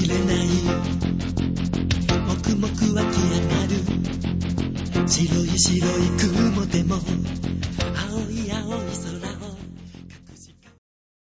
れないもくもく湧き上がる白い白い雲でも